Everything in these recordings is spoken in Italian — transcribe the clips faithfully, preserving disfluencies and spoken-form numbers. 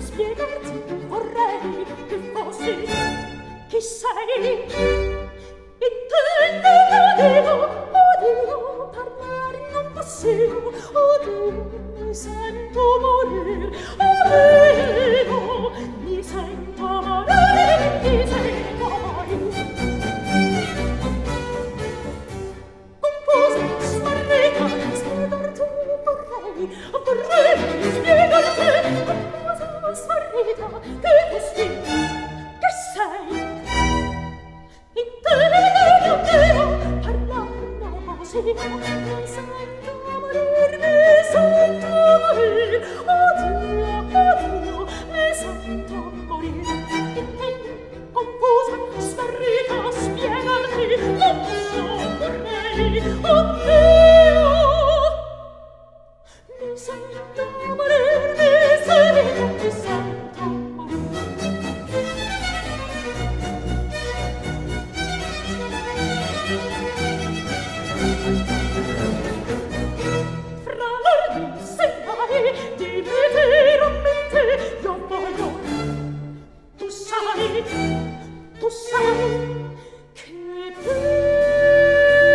spiegarti vorrei che fossi chi sei. Intendo, odio, odio, parlare non possiamo, odio, mi sento morir, odio, mi sento morire, mi sento morire. Confusa, smarrita, spiegarti vorrei, vorrei spiegarti, confusa, smarrita, che fossi, che sei. Intendo, odio, parlare non possiamo, mi sento morir, mi sento morir, odio, odio, mi sento morir. Intendo, confusa, smarrita, spiegarti, non posso, vorrei, oddio, mi sento morir, mi sento, mi sento morir. Fra lor di segnali di veramente io voglio, tu sai, tu sai che pena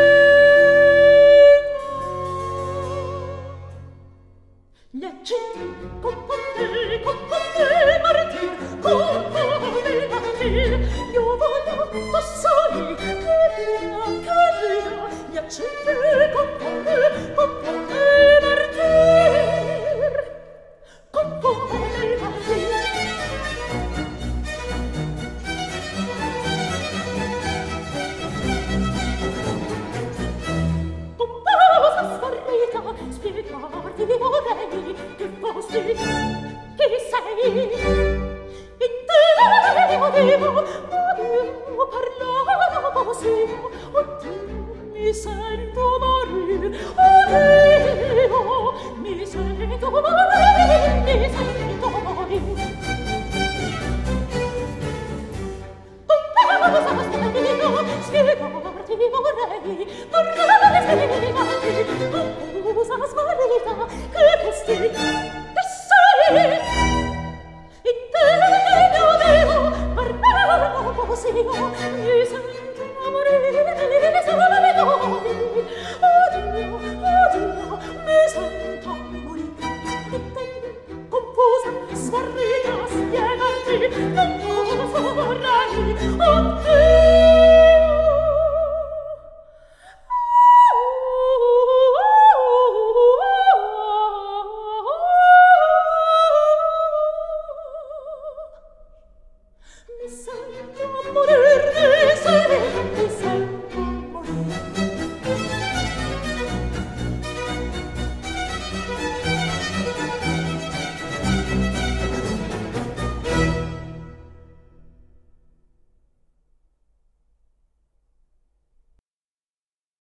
gli accenti con te, con te martir, con te martir, io voglio, tu sai che pena, che pena gli accenti con te, con te martir, con te martir. Confusa, smarrita, spiegarti vorrei che fossi chi sei. Intendo, odio, odio, parlare non possiamo, oddio, mi sento morir, oddio, mi sento morir, mi sento morir. Confusa, smarrita, spiegarti vorrei, vorrei spiegarti, confusa, smarrita, che fossi, che sei. Intendo, odio, parlare non possiamo, mi sento morire, mi sento morire, odio, odio, mi sento morire. Intendo, confusa, smarrita, spiegarti, non posso, vorrei, oddio. Mi sento morire.